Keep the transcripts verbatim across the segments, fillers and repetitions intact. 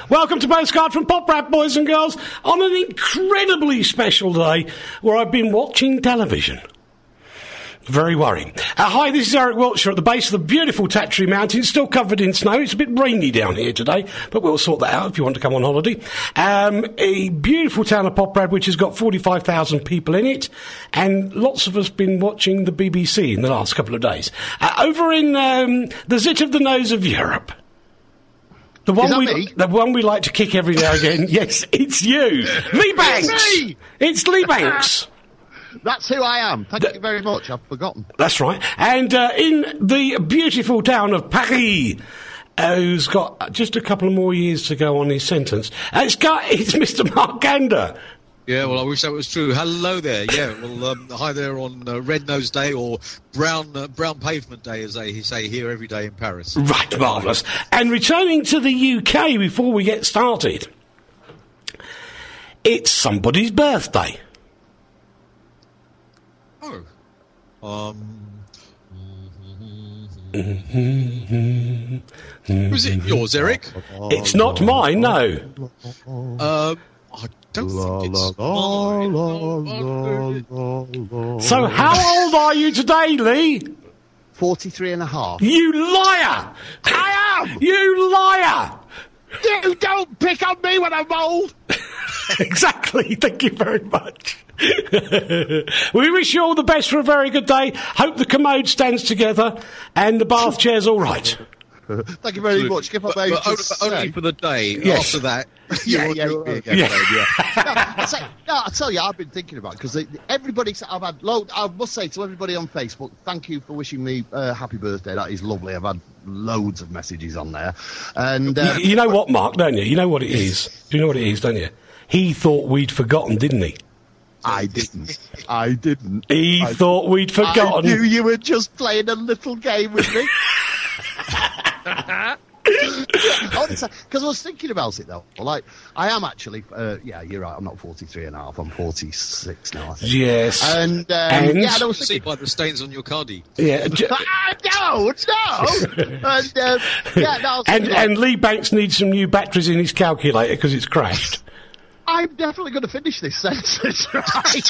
Welcome to Postcard from Pop Rap, boys and girls, on an incredibly special day where I've been watching television. Very worrying. Uh, hi, this is Eric Wiltshire at the base of the beautiful Tatry Mountains, still covered in snow. It's a bit rainy down here today, but we'll sort that out if you want to come on holiday. Um, a beautiful town of Poprad, which has got forty-five thousand people in it, and lots of us been watching the B B C in the last couple of days. Uh, over in um, the zit of the nose of Europe. The one, we, me? the one we like to kick every now and again. Yes, it's you. Lee Banks. It's me. It's Lee Banks. That's who I am. Thank Th- you very much. I've forgotten. That's right. And uh, in the beautiful town of Paris, uh, who's got just a couple of more years to go on his sentence, uh, it's, got, it's Mister Mark Gander. Yeah, well, I wish that was true. Hello there. Yeah, well, um, hi there on uh, Red Nose Day, or Brown uh, Brown Pavement Day, as they say here every day in Paris. Right, marvellous. And returning to the U K before we get started, it's somebody's birthday. Oh. Um. Was it yours, Eric? It's not mine, no. Um. I don't think it's mine. So how old are you today, Lee? forty-three and a half. You liar! I am! You liar! You don't pick on me when I'm old! Exactly, thank you very much. We wish you all the best for a very good day. Hope the commode stands together and the bath chair's all right. Thank you very much. Give up but, but only, only for the day. Yes. After that, yeah, you yeah, want yeah, to yeah. again, yeah. no, I say, no, I tell you, I've been thinking about it because everybody. I've had load. I must say to everybody on Facebook, thank you for wishing me uh, happy birthday. That is lovely. I've had loads of messages on there, and uh, you, you know what, Mark, don't you? You know what it is. Do you know what it is, don't you? He thought we'd forgotten, didn't he? I didn't. I didn't. He I, thought we'd forgotten. I knew you were just playing a little game with me. Because I was thinking about it though. Like, I am actually. Uh, yeah, you're right. I'm not forty-three and a half. I'm forty-six now. I think. Yes. And, um, and yeah, I was see thinking. by the stains on your cardie. Yeah. J- no, no. and um, yeah, no, I was and thinking, and Lee Banks needs some new batteries in his calculator because it's crashed. I'm definitely going to finish this sentence, right?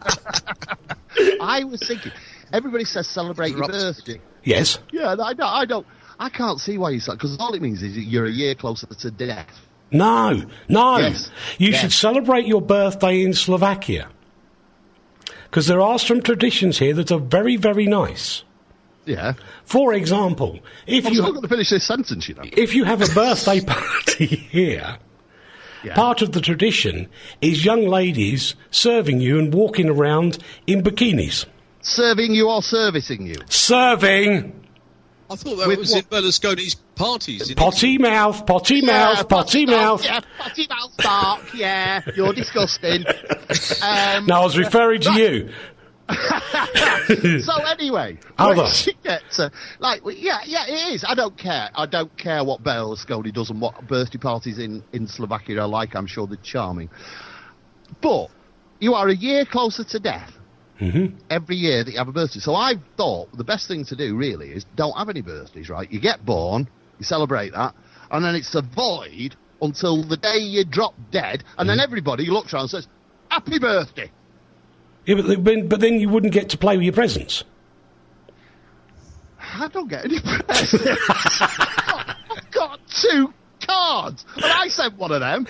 I was thinking. Everybody says celebrate your birthday. Yes. Yeah, I don't. I don't. I can't see why you say, because all it means is you're a year closer to death. No, no. Yes. You yes. should celebrate your birthday in Slovakia. Because there are some traditions here that are very, very nice. Yeah. For example, if I'm you still going to finish this sentence, you know. if you have a birthday party here, Yeah. part of the tradition is young ladies serving you and walking around in bikinis. Serving you or servicing you? Serving. I thought that With was what? in Berlusconi's parties. In Potty mouth, potty Yeah, mouth, potty mouth. Yeah, potty mouth, Mark. Yeah, you're disgusting. Um, No, I was referring to you. so anyway, Hold when on. she gets, uh, like, well, yeah, yeah, it is. I don't care. I don't care what Berlusconi does and what birthday parties in, in Slovakia are like. I'm sure they're charming. But you are a year closer to death. Mm-hmm. Every year that you have a birthday. So I thought the best thing to do really is don't have any birthdays, right? You get born, you celebrate that, and then it's a void until the day you drop dead, and then everybody looks around and says, happy birthday. Yeah, but, then- but then you wouldn't get to play with your presents. I don't get any presents. I've got two cards, and I sent one of them.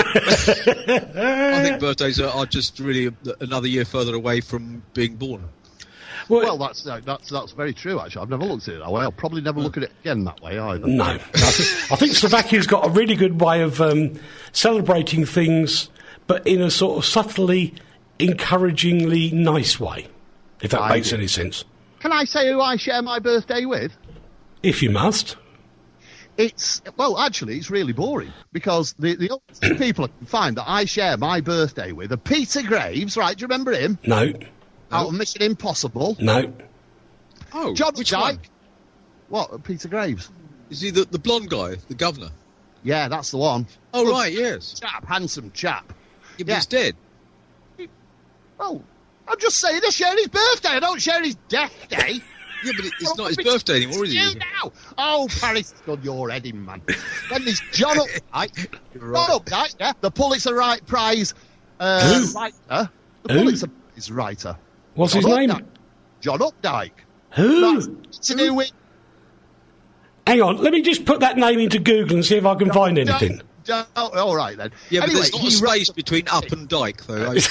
I think birthdays are, are just really a, another year further away from being born. Well, that's uh, that's that's very true. Actually, I've never looked at it that way. I'll probably never look at it again that way either. No, I think, I think Slovakia's got a really good way of um, celebrating things, but in a sort of subtly, encouragingly nice way, if that I makes do. any sense. Can I say who I share my birthday with? If you must. It's, well, actually, it's really boring, because the, the only two people I can find that I share my birthday with are Peter Graves, right, do you remember him? No. Out of Mission Impossible. No. Oh, John which Dyke. one? What, Peter Graves? Is he the, the blonde guy, the governor? Yeah, that's the one. Oh, Good right, yes. Chap, handsome chap. Yeah, but Yeah. he's dead. Well, I'm just saying I share his birthday, I don't share his death day. Yeah, but it- it's not his birthday anymore, is it? You now. Oh, Paris has done your head in, man. Then there's John Updike. right. John Updike, yeah, the Pulitzer Right Prize uh, Who? writer. The Who? Pulitzer Prize writer. What's John his name? Updike. John Updike. Who? That's to do with. Hang on, let me just put that name into Google and see if I can find anything. John, oh, all right then. Yeah, but anyway, there's not a he wrote space the- between up and dyke, though. I- it-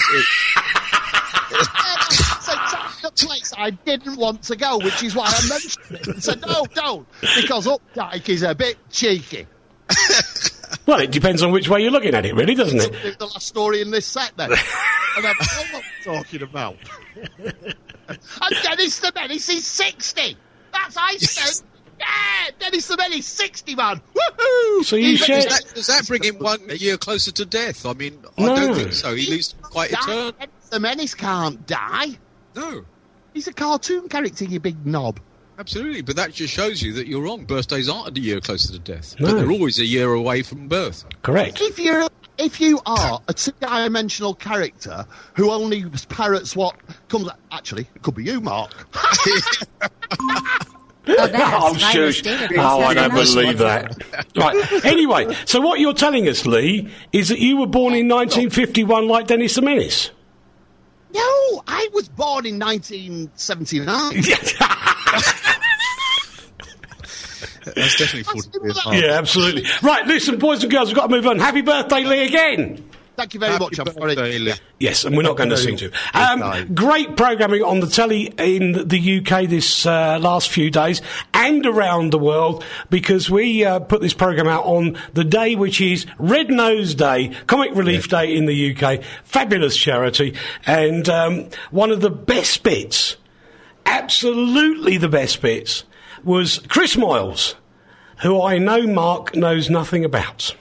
It's exactly the place I didn't want to go, which is why I mentioned it. And said, no, don't, because Updike is a bit cheeky. Well, it depends on which way you're looking at it, really, doesn't So it? do the last story in this set, then. And I know what I'm talking about. And Dennis the Menace is sixty. That's I said. Yeah, Dennis the Menace, sixty, man. Woohoo! So you Even- share- Does that, does that bring him one year closer to death? I mean, I No. don't think so. He lives quite a turn. Dennis the Menace can't die. No, He's a cartoon character, you big knob. absolutely. But that just shows you that you're wrong. Birthdays aren't a year closer to death. No. But they're always a year away from birth. Correct. If you're if you are a two-dimensional character who only parrots what comes, actually, it could be you, Mark. Oh, that's Oh, Virus shush. Database. Oh, I don't That's believe that. Right. Anyway, so what you're telling us, Lee, is that you were born in nineteen fifty-one like Dennis the Menace. No, I was born in nineteen seventy-nine. That's definitely forty years Yeah. old. Yeah, absolutely. Right, listen, boys and girls, we've got to move on. Happy birthday, Lee, again. Thank you very Happy much. I'm birthday, sorry. Lee. Yes, and we're not going to sing to. Um, great programming on the telly in the U K this uh, last few days and around the world, because we uh, put this program out on the day which is Red Nose Day, Comic Relief Day in the U K. Fabulous charity, and um, one of the best bits, absolutely the best bits, was Chris Moyles, who I know Mark knows nothing about.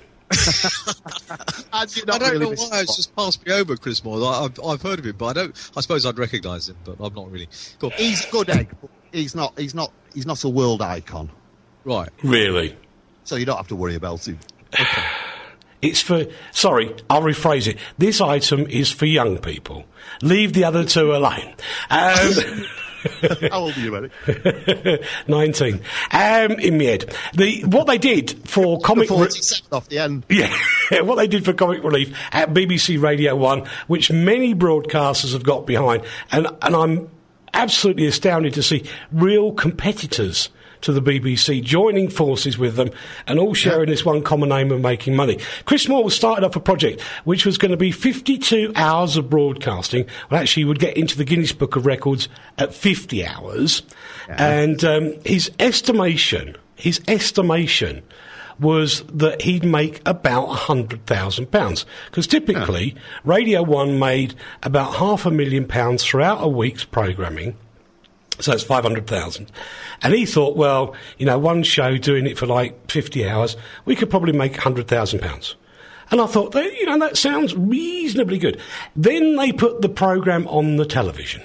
I, did I not don't really know miss why it. it's just passed me over, Chris Moore. I, I've, I've heard of him, but I don't. I suppose I'd recognise him, but I'm not really. Cool. He's a good egg, but he's not. He's not. He's not a world icon, Right. Really. so you don't have to worry about him. It's for, sorry, I'll rephrase it. This item is for young people. Leave the other two alone. Um, How old are you, Eric? nineteen. Um, in my head. The, what they did for comic... Re- forty-seven off the end. yeah, what they did for Comic Relief at B B C Radio one, which many broadcasters have got behind, and, and I'm absolutely astounded to see real competitors to the B B C joining forces with them and all sharing this one common aim of making money. Chris Moore started up a project which was going to be fifty-two hours of broadcasting. Well, actually, he would get into the Guinness Book of Records at fifty hours. And um, his estimation, his estimation was that he'd make about one hundred thousand pounds. Because typically, Radio one made about half a million pounds throughout a week's programming. So it's five hundred thousand. And he thought, well, you know, one show doing it for like fifty hours, we could probably make one hundred thousand pounds. And I thought, that, you know, that sounds reasonably good. Then they put the programme on the television.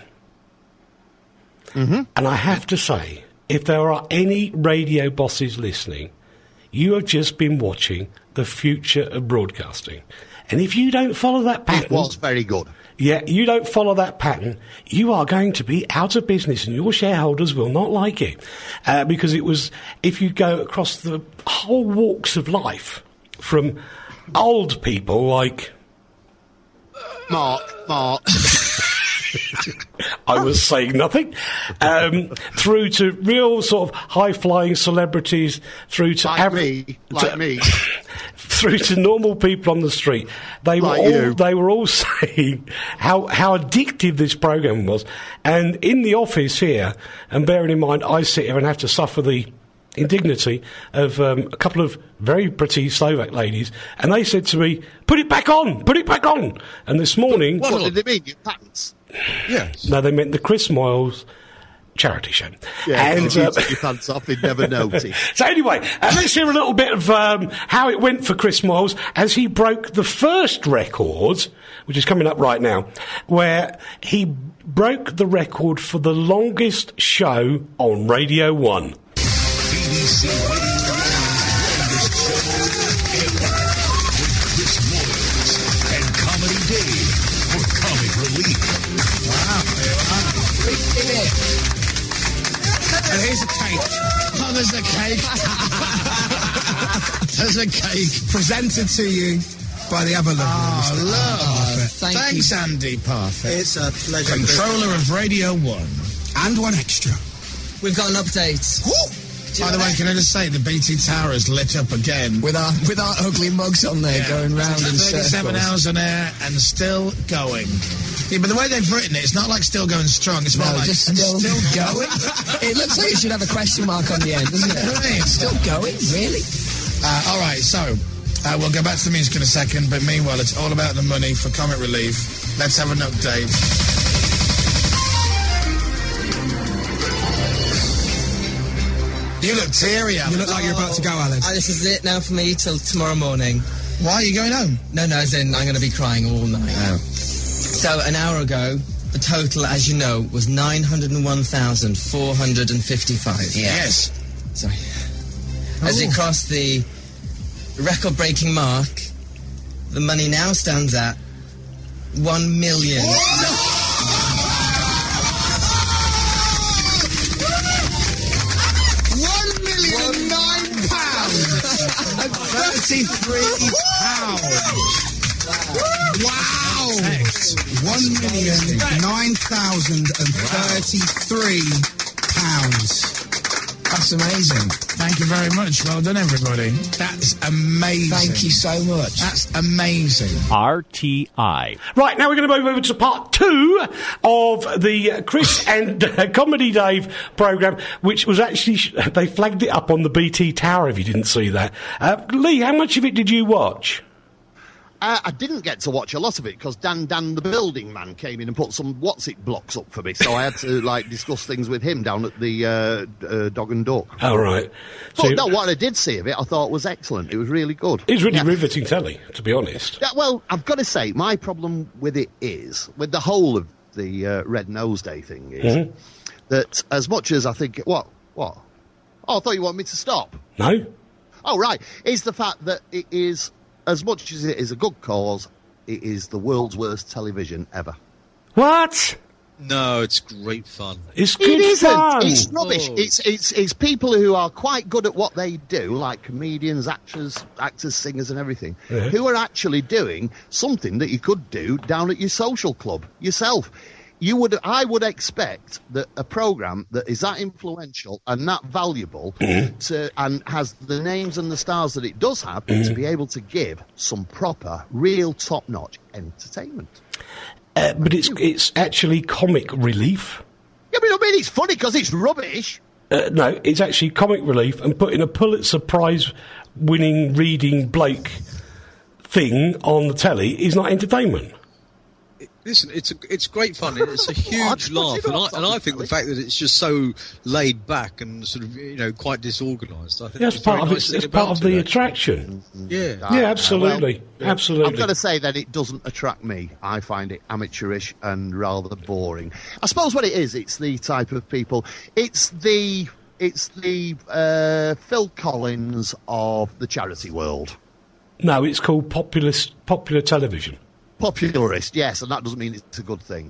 Mm-hmm. And I have to say, if there are any radio bosses listening, you have just been watching the future of broadcasting. And if you don't follow that It pattern... was very good. Yeah, you don't follow that pattern, you are going to be out of business and your shareholders will not like it. Uh, because it was, if you go across the whole walks of life, from old people like... Mark, Mark. I was saying nothing, um, through to real sort of high-flying celebrities, through to... Like average- me, like to- me. through to normal people on the street, they were Like all you. they were all saying how how addictive this program was. And in the office here, and bearing in mind I sit here and have to suffer the indignity of um, a couple of very pretty Slovak ladies, and they said to me, "Put it back on, put it back on." And this morning, What did they mean? Your pants? Yes. no, they meant the Chris Moyles charity show. Yeah, and if you uh, took your pants off, they'd never notice. So anyway, uh, let's hear a little bit of um, how it went for Chris Moyles as he broke the first record, which is coming up right now, where he broke the record for the longest show on Radio one. B B C Radio longest show ever with Chris Moyles and Comedy Dave for Comic Relief. Wow, wow. there's a cake. There's a cake. Presented to you by the ever lovely Oh, Mister love. Parfit. Thank Thanks, you. Andy Parfit. It's a pleasure. Controller of Radio one. And one extra. We've got an update. By the way, can I just say, the B T Tower is lit up again. With our with our ugly mugs on there, Yeah. going round in thirty-seven circles. hours on air and still going. Yeah, but the way they've written it, it's not like still going strong. It's more No, like just and still, still going. It looks like it should have a question mark on the end, doesn't it? Right. Still going, really? Uh, all right, so uh, we'll go back to the music in a second, but meanwhile, it's all about the money for Comic Relief. Let's have an update. You look teary, Alan. You look like you're about to go, Alan. Oh, this is it now for me till tomorrow morning. Why are you going home? No, no, as in I'm going to be crying all night. Oh. So an hour ago, the total, as you know, was nine hundred one thousand four hundred fifty-five. Yes. Sorry. As it crossed the record-breaking mark, the money now stands at one million. One million and nine pounds and thirty-three pounds. Wow! One million nine thousand and thirty-three pounds. That's amazing. Thank you very much. Well done, everybody. That's amazing. Thank you so much. That's amazing. R T I. Right, now we're going to move over to part two of the Chris and uh, Comedy Dave programme, which was actually, sh- they flagged it up on the B T Tower, if you didn't see that. Uh, Lee, how much of it did you watch? Uh, I didn't get to watch a lot of it because Dan Dan the building man came in and put some what's it blocks up for me, so I had to like discuss things with him down at the uh, uh, Dog and Duck. Oh, right. But So no, what I did see of it, I thought was excellent. It was really good. it was really Yeah. riveting telly, to be honest. Yeah, well, I've got to say, my problem with it is, with the whole of the uh, Red Nose Day thing, is Mhm. that as much as I think, what, what? Oh, I thought you wanted me to stop. No? Oh, right. Is the fact that it is, as much as it is a good cause, it is the world's worst television ever. What? No, it's great fun. It's good It isn't. fun. It's rubbish. Oh. It's it's it's people who are quite good at what they do, like comedians, actors, actors, singers, and everything, Yeah. who are actually doing something that you could do down at your social club yourself. You would, I would expect that a program that is that influential and that valuable to, and has the names and the stars that it does have, to be able to give some proper, real, top-notch entertainment. Uh, but it's it's actually comic relief. Yeah, but I mean, it's funny because it's rubbish. Uh, no, it's actually comic relief, and putting a Pulitzer Prize winning reading Blake thing on the telly is not entertainment. Listen, it's a, it's great fun. It's a huge laugh, and I, and I think the fact that it's just so laid back and sort of, you know, quite disorganised. I think That's it's a part very of nice it's, thing it's part about of the it, attraction. actually. Yeah. Ah, Yeah, absolutely, well, absolutely. I've got to say that it doesn't attract me. I find it amateurish and rather boring. I suppose what it is, it's the type of people. It's the it's the uh, Phil Collins of the charity world. No, it's called populist, popular television. Popularist, yes, and that doesn't mean it's a good thing.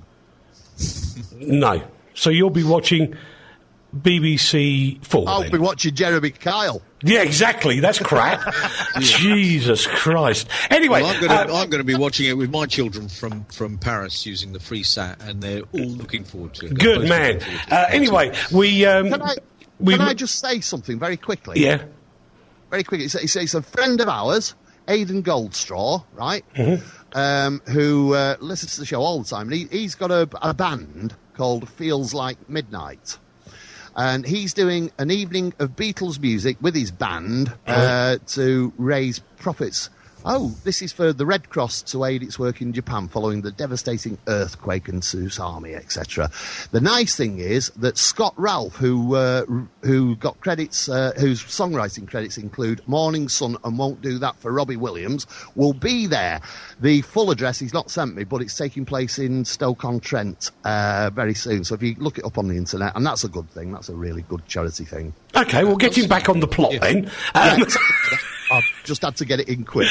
No. So you'll be watching B B C Four. I'll then. be watching Jeremy Kyle. Yeah, exactly. That's crap. Jesus Christ. Anyway, Well, I'm going to uh, I'm going to be watching it with my children from, from Paris using the free sat, and they're all looking forward to it. They're good both man. looking forward to it. Uh, anyway, we um, Can I, we can I just say something very quickly? yeah. Very quickly. It's, it's, it's a friend of ours, Aidan Goldstraw, right? Mm-hmm. Um, who uh, listens to the show all the time. And he, he's got a, a band called Feels Like Midnight. And he's doing an evening of Beatles music with his band uh, to raise profits. Oh, this is for the Red Cross to aid its work in Japan following the devastating earthquake and tsunami, et cetera. The nice thing is that Scott Ralph, who uh, who got credits, uh, whose songwriting credits include Morning Sun and Won't Do That for Robbie Williams, will be there. The full address he's not sent me, but it's taking place in Stoke-on-Trent uh, very soon. So if you look it up on the internet, and that's a good thing, that's a really good charity thing. Okay, well, getting back on the plot then. Um, Yeah, exactly. I've just had to get it in quick.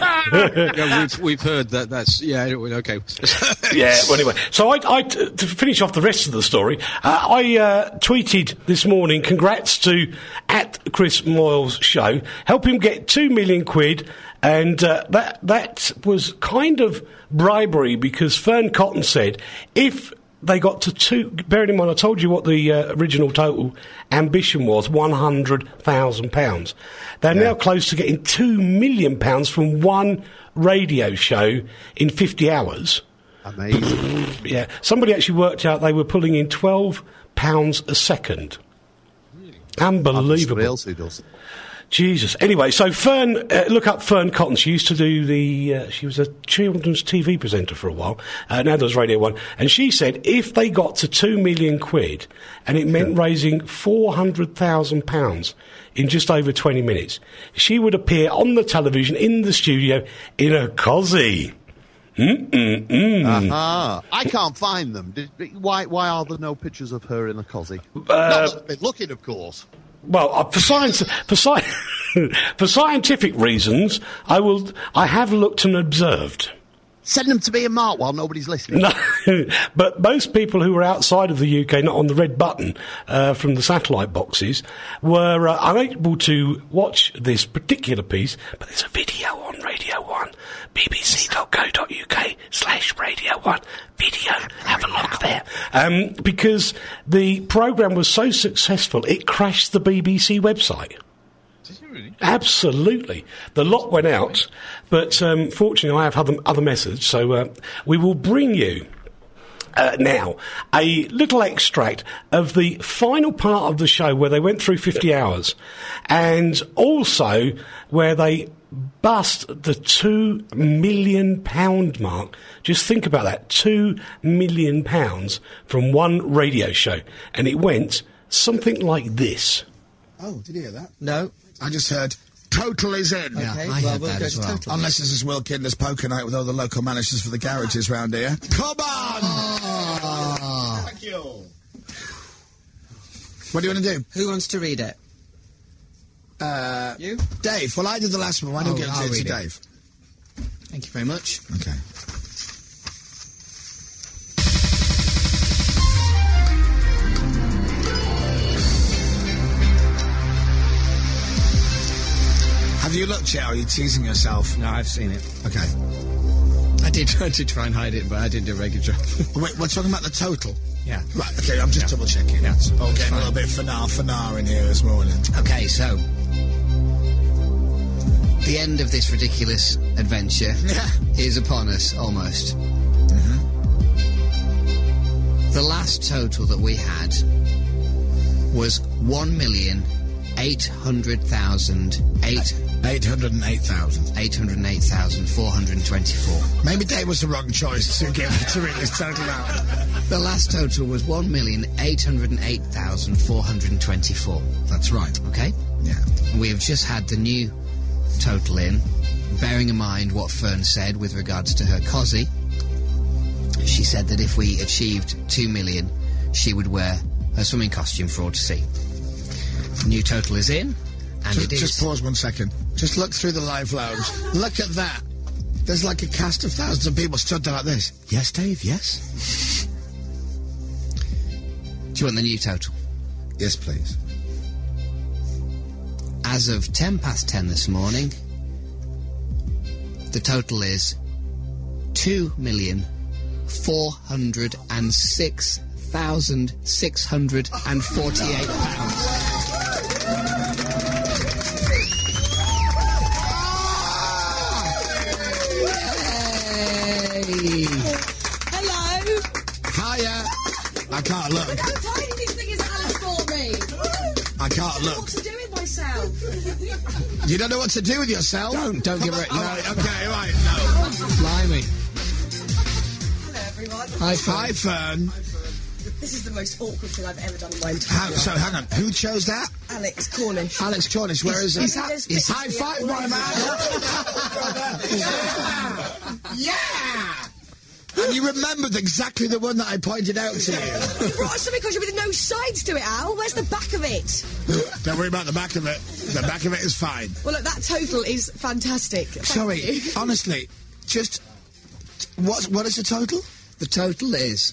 Yeah, we've, we've heard that. That's yeah. Okay. Yeah. Well, anyway, so I, I t- to finish off the rest of the story, uh, I uh, tweeted this morning, "Congrats to at Chris Moyle's show, help him get two million quid." And uh, that that was kind of bribery because Fern Cotton said if they got to two, bearing in mind I told you what the uh, original total ambition was, one hundred thousand pounds. They're yeah. now close to getting two million pounds from one radio show in fifty hours. Amazing. Yeah, somebody actually worked out they were pulling in twelve pounds a second. Really? Unbelievable. Somebody else who does. Jesus. Anyway, so Fern, uh, look up Fern Cotton. She used to do the, uh, she was a children's T V presenter for a while. Uh, now does Radio one. And she said if they got to two million quid and it meant yeah. raising four hundred thousand pounds in just over twenty minutes, she would appear on the television in the studio in a cosy. Mm-mm-mm. Uh-huh. I can't find them. Did, why, why are there no pictures of her in a cosy? Uh, Not that I've been looking, of course. Well, uh, for science, for, sci- for scientific reasons, I will. I have looked and observed. Send them to me and Mark while nobody's listening. No, but most people who were outside of the U K, not on the red button uh, from the satellite boxes, were uh, unable to watch this particular piece. But there's a video on Radio One, bbc.co.uk slash Radio One video. Have a look there, um, because the programme was so successful it crashed the B B C website. Really? Absolutely. The lot went out, but um, fortunately I have other, other methods, so uh, we will bring you uh, now a little extract of the final part of the show where they went through fifty hours, and also where they bust the two million pound mark. Just think about that, two million pounds from one radio show, and it went something like this. Oh, did you hear that? No. I just heard, total is in. Okay, Yeah, I well, heard we'll that go as to well. total. Unless this is Will Kinder's poker night with all the local managers for the garages round here. Come on! Oh. Thank you. What do you want to do? Who wants to read it? Uh, You? Dave. Well, I did the last one. Why don't Oh, we give I'll it to read it. Dave? Thank you very much. Okay. Have you looked yet, or are you teasing yourself? No, I've seen it. Okay. I did try to try and hide it, but I didn't do a very good job. Wait, we're talking about the total? Yeah. Right, okay, I'm just Yeah. double checking. Yeah. It's all It's getting fine. a little bit fanar fanar in here this morning. Okay, so the end of this ridiculous adventure Yeah. is upon us, almost. Mm-hmm. The last total that we had was one million eight hundred thousand eight eight hundred eight thousand. eight hundred eight thousand four hundred twenty-four. Maybe Dave was the wrong choice to give to read this total out. The last total was one million eight hundred eight thousand four hundred twenty-four. That's right. Okay? Yeah. We have just had the new total in, bearing in mind what Fern said with regards to her cosy. She said that if we achieved two million, she would wear her swimming costume for all to see. The new total is in, and Just, it is... just pause one second. Just look through the live lounge. Look at that. There's like a cast of thousands of people stood there like this. Yes, Dave, yes? Do you want the new total? Yes, please. As of ten past ten this morning, the total is two million four hundred six thousand six hundred forty-eight pounds. Yay! Hello. Hiya. I can't look. How tiny this thing is Alice for me. I can't What look. to do with myself? You don't know what to do with yourself? Don't, don't give her... Oh, No, right, okay, right, no. blimey. Hello, everyone. Hi, Fern. Hi, Fern. This is the most awkward thing I've ever done in my entire How, life. so, hang on. Who chose that? Alex Cornish. Alex Cornish. Where is Is it? that- is- High five, my man. Yeah. Yeah. And And you remembered exactly the one that I pointed out to you. You brought us something with no sides to it, Al. Where's the back of it? Don't worry about the back of it. The back of it is fine. Well, look, that total is fantastic. Thank Sorry, you. honestly, just... What, what is the total? The total is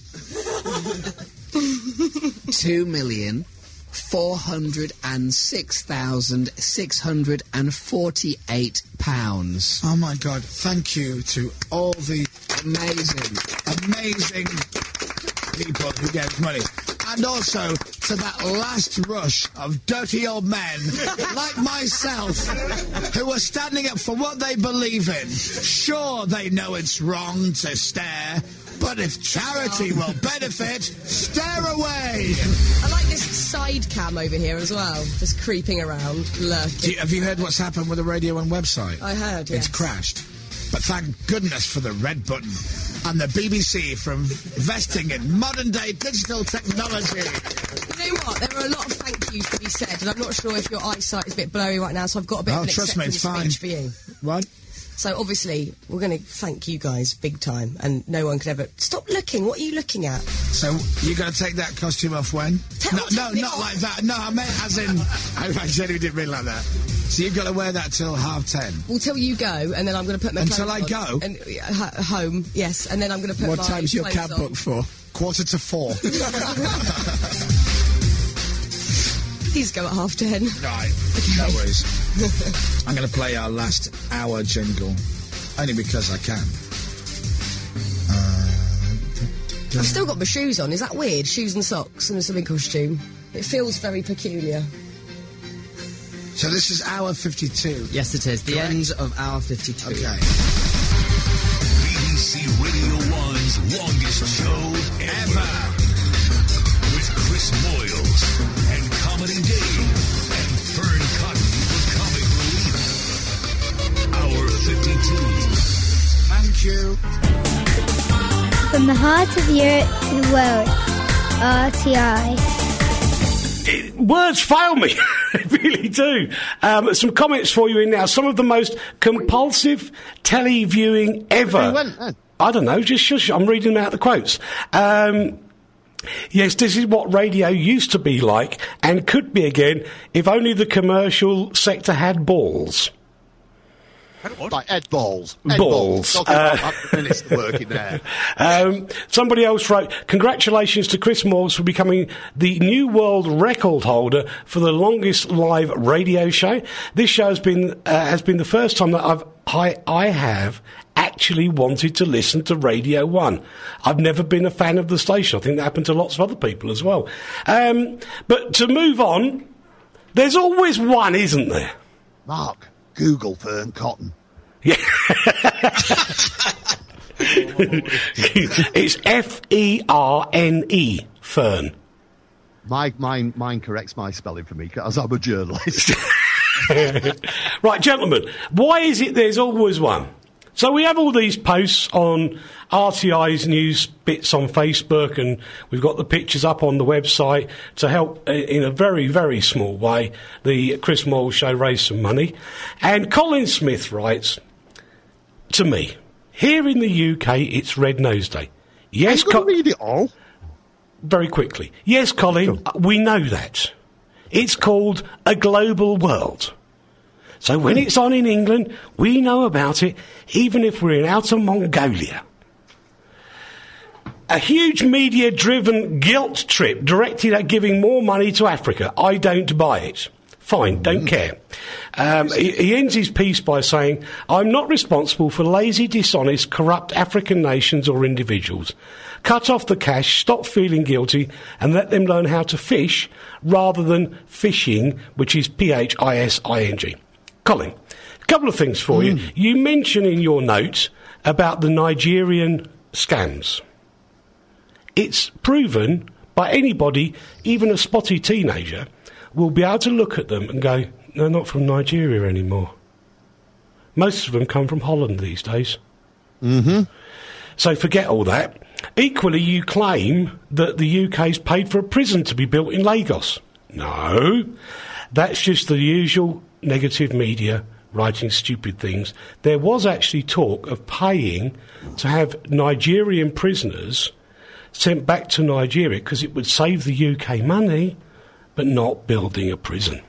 two million four hundred and six thousand six hundred and forty-eight pounds. Oh, my God. Thank you to all the Amazing. amazing people who gave us money. And also to that last rush of dirty old men like myself who are standing up for what they believe in. Sure, they know it's wrong to stare, but if charity will benefit, stare away. I like this side cam over here as well, just creeping around, lurking. Do you, have you heard what's happened with the Radio one website? I heard, yes. It's crashed. But thank goodness for the red button and the B B C for investing in modern-day digital technology. You know what? There are a lot of thank yous to be said, and I'm not sure if your eyesight is a bit blurry right now, so I've got a bit Oh, of an trust me, acceptance it's fine. speech for you. What? So obviously, we're going to thank you guys big time, and no one could ever... Stop looking, what are you looking at? So you're going to take that costume off when? Tell- no, tell no, me not off. like that. No, I meant as in... I genuinely didn't mean like that. So you've got to wear that till half ten. Well, till you go, and then I'm going to put my Until clothes I on go? And, uh, h- home, yes, and then I'm going to put What my time's your clothes cab on. booked for? Quarter to four. Please go at half ten. Right, no worries. I'm going to play our last hour jingle, only because I can. Uh, I've still got my shoes on, is that weird? Shoes and socks and a swimming costume. It feels very peculiar. So this is hour fifty-two. Yes, it is. The Correct. end of hour fifty-two. Okay. B B C Radio one's longest show ever. With Chris Moyles and Comedy Dave and Fern Cotton for Comic Relief. Hour fifty-two. Thank you. From the heart of Europe to the world, R T I. It, words fail me. They really do. Um, some comments for you in now. Some of the most compulsive telly viewing ever. Who went then? I don't know, just shush. I'm reading out the quotes. Um, yes, this is what radio used to be like and could be again if only the commercial sector had balls. Like Ed Balls. Ed Balls. Balls. Talking Uh, about having minutes to work in there. Um, somebody else wrote, congratulations to Chris Moyles for becoming the new world record holder for the longest live radio show. This show has been uh, has been the first time that I've I, I have actually wanted to listen to Radio one. I've never been a fan of the station. I think that happened to lots of other people as well. Um, but to move on, there's always one, isn't there? Mark, Google Fern Cotton. Yeah. It's F E R N E, Fern. My, mine, mine corrects my spelling for me because I'm a journalist. Right, gentlemen, why is it there's always one? So we have all these posts on R T I's news bits on Facebook, and we've got the pictures up on the website to help, uh, in a very, very small way, the Chris Moyles Show raise some money. And Colin Smith writes to me, here in the U K, it's Red Nose Day. Yes, I'm going Co- to read it all. very quickly. Yes, Colin, uh, we know that. It's called A Global World. So when it's on in England, we know about it, even if we're in outer Mongolia. A huge media-driven guilt trip directed at giving more money to Africa. I don't buy it. Fine, don't care. Um, he, he ends his piece by saying, I'm not responsible for lazy, dishonest, corrupt African nations or individuals. Cut off the cash, stop feeling guilty, and let them learn how to fish rather than fishing, which is P H I S I N G. Colin, a couple of things for you. You mention in your notes about the Nigerian scams. It's proven by anybody, even a spotty teenager, will be able to look at them and go, they're not from Nigeria anymore. Most of them come from Holland these days. Mm-hmm. So forget all that. Equally, you claim that the U K's paid for a prison to be built in Lagos. No, that's just the usual negative media writing stupid things. There was actually talk of paying to have Nigerian prisoners sent back to Nigeria because it would save the U K money, but not building a prison.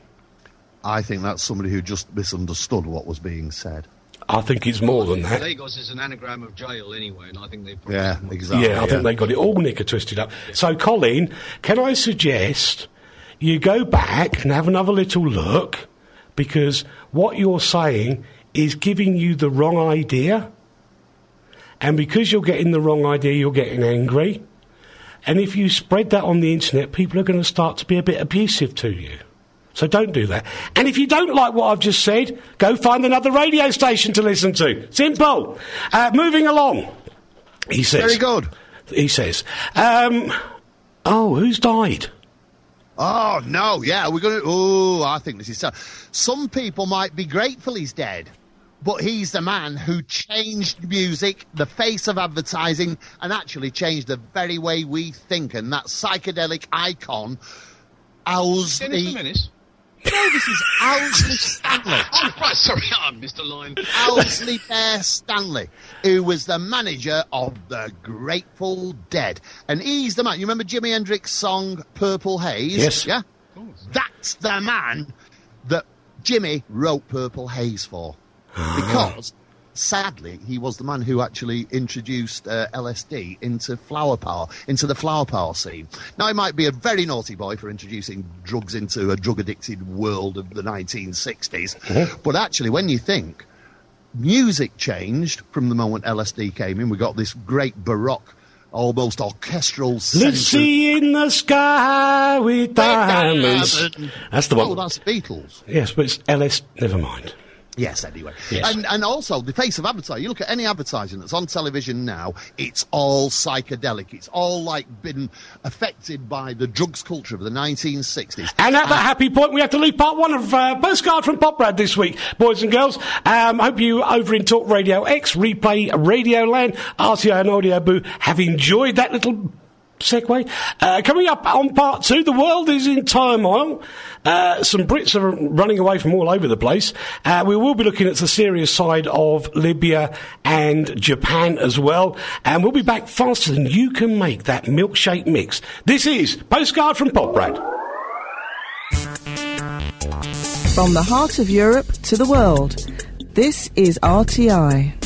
I think that's somebody who just misunderstood what was being said. I think it's more than that. Lagos is an anagram of jail anyway, and I think they probably... Yeah, exactly. Yeah, I think they got it all knicker twisted up. So, Colin, can I suggest you go back and have another little look, because what you're saying is giving you the wrong idea, and because you're getting the wrong idea, you're getting angry. And if you spread that on the internet, people are going to start to be a bit abusive to you. So don't do that. And if you don't like what I've just said, go find another radio station to listen to. Simple. Uh, moving along, he says. Very good. He says, um, oh, who's died? Oh, no, yeah, we're going to... Oh, I think this is... So, some people might be grateful he's dead, but he's the man who changed music, the face of advertising, and actually changed the very way we think. And that psychedelic icon, Owsley... No, this is Owsley Stanley. Oh, right, sorry, I missed a line. Owsley Bear Stanley, who was the manager of the Grateful Dead. And he's the man. You remember Jimi Hendrix's song Purple Haze? Yes. Yeah? That's the man that Jimmy wrote Purple Haze for. Because, sadly, he was the man who actually introduced uh, L S D into flower power, into the flower power scene. Now, he might be a very naughty boy for introducing drugs into a drug-addicted world of the nineteen sixties, Mm-hmm. but actually, when you think, music changed from the moment L S D came in. We got this great baroque, almost orchestral... Let's see in the sky with diamonds. That's the one. Oh, that's Beatles. Yes, but it's L S... Never mind. Yes, anyway. Yes. And and also, the face of advertising. You look at any advertising that's on television now, it's all psychedelic. It's all, like, been affected by the drugs culture of the nineteen sixties. And at that happy point, we have to leave part one of uh, Postcard from Poprad this week, boys and girls. Um, hope you over in Talk Radio X, Replay Radio Land, R T I and Audio Boo have enjoyed that little... segue. Uh, coming up on part two, the world is in turmoil. Uh, some Brits are running away from all over the place. Uh, we will be looking at the serious side of Libya and Japan as well. And we'll be back faster than you can make that milkshake mix. This is Postcard from Poprad. From the heart of Europe to the world, this is R T I.